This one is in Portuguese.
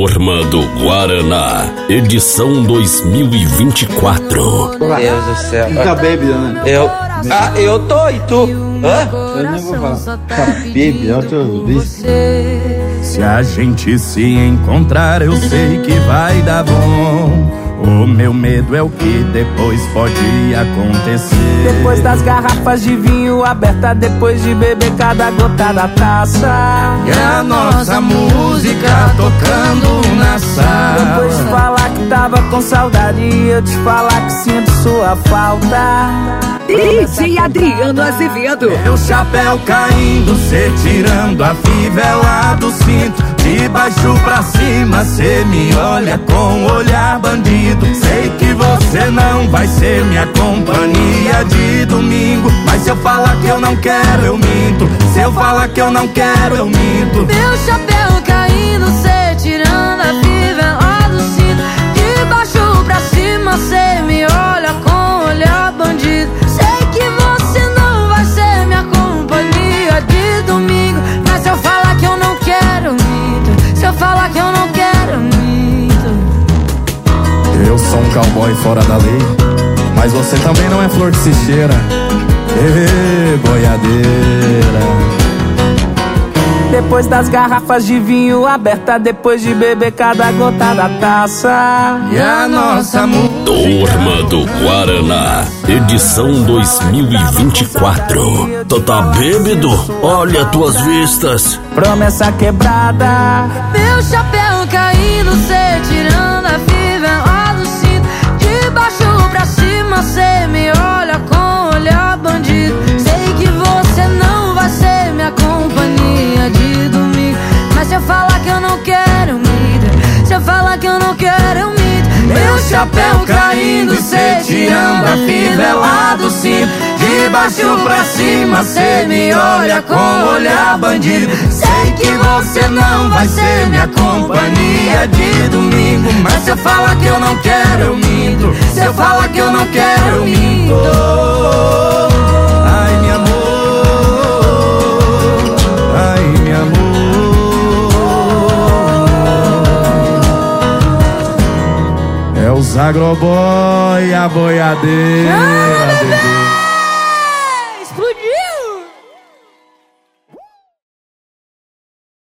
Turma do Guaraná, edição 2024. Meu Deus do céu. Tá bêbado, né? Eu tô, e tu? Hã? Eu nem vou falar. Tá bêbado, eu tô visto. Se a gente se encontrar, eu sei que vai dar bom. O meu medo é o que depois pode acontecer. Depois das garrafas de vinho aberta, depois de beber cada gota da taça, e a nossa música tocando na sala. depois de falar que tava com saudade e eu te falar que sinto sua falta. DJ Adriano Azevedo. Meu chapéu caindo, cê tirando a fivela do cinto. De baixo pra cima, cê me olha com olhar bandido. Sei que você não vai ser minha companhia de domingo, mas se eu falar que eu não quero, eu minto. Se eu falar que eu não quero, eu minto. Meu chapéu caindo, cê tirando a fivela do cinto. De baixo pra cima, cê me olha com olhar bandido. Sei que você não vai ser minha companhia de domingo, mas se eu falar que eu não quero, eu minto. Se eu falar que eu não quero, eu minto. Eu sou um cowboy fora da lei, mas você também não é flor que se cheira. Boiadeira. Depois das garrafas de vinho aberta, depois de beber cada gota da taça, E a nossa música. Turma do Guaraná, edição 2024. Tu tá bêbado? Olha tuas vistas. promessa quebrada. Meu chapéu caindo, cê tirando a fivela do cinto. De baixo pra cima, cê me olha com olhar bandido. Sei que você não vai ser minha companhia de domingo, mas se eu falar que eu não quero, eu minto. Se eu falar que eu não quero, eu minto. Meu chapéu caindo, cê tirando a fivela do cinto. De baixo pra cima, cê me olha com olhar bandido. Sei que você não vai ser minha companhia de domingo, mas se eu falar que eu não quero, eu minto. Se eu falar que eu não quero, eu minto. Ai, meu amor. Ai, meu amor. É os agroboy, a boiadeira, bebê.